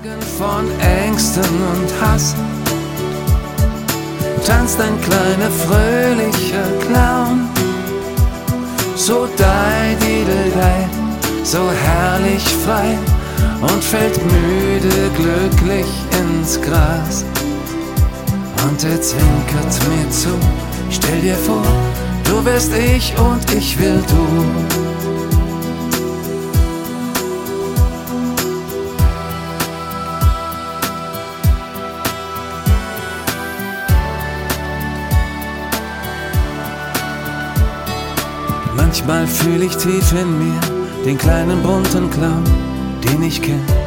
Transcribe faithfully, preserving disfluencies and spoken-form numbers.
Von Ängsten und Hass tanzt ein kleiner fröhlicher Clown, so dei-didel-dei, so herrlich frei und fällt müde glücklich ins Gras. Und er zwinkert mir zu, stell dir vor, du wärst ich und ich will du. Manchmal fühl ich tief in mir den kleinen bunten Clown, den ich kenn.